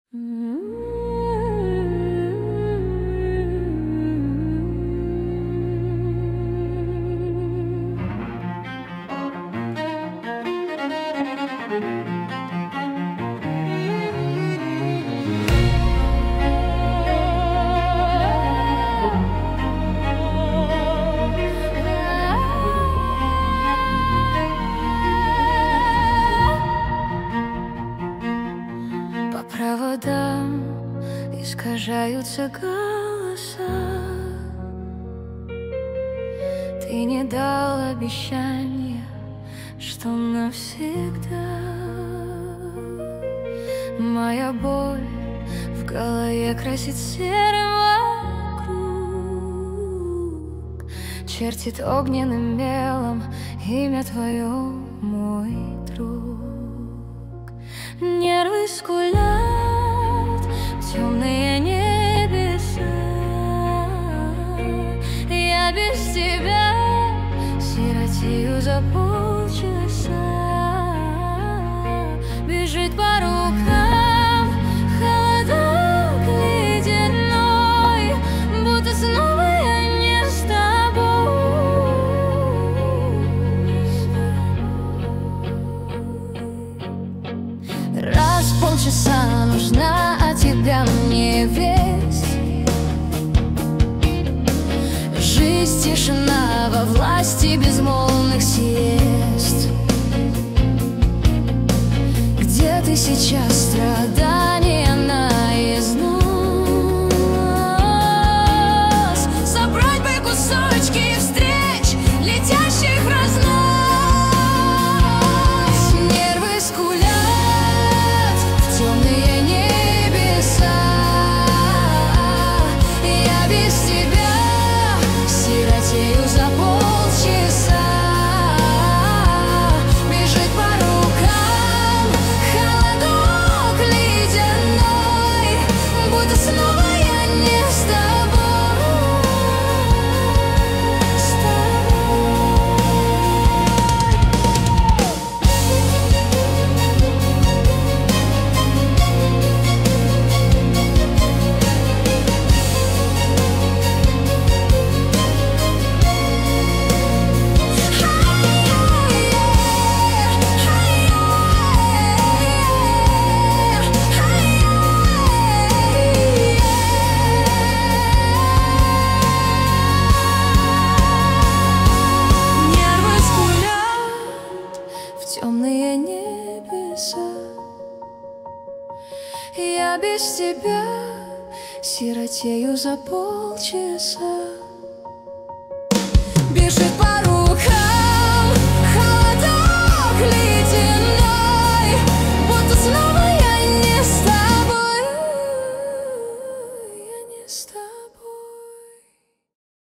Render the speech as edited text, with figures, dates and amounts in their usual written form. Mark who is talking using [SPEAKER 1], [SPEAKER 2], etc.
[SPEAKER 1] По проводам искажаются голоса. Ты не дал обещания, что навсегда. Моя боль в голове красит серым вокруг, чертит огненным мелом имя твое, мой друг. Нервы скулят в темные небеса. Я без тебя сиротею за полчаса. Бежит по рукам холодок ледяной, будто снова я не с тобой. Раз в полчаса нужна от тебя мне весть. Жизнь, тишина во власти безмолвных сиест. Где ты сейчас? Страдания наизнос. Собрать бы кусочки встреч, летящих в разнос. Нервы скулят в темные небеса. Я без тебя сиротею за полчаса. Бежит по рукам холодок ледяной, будто снова я не с тобой. Нервы скулят в темные небеса. Я без тебя сиротею за полчаса. Бежит по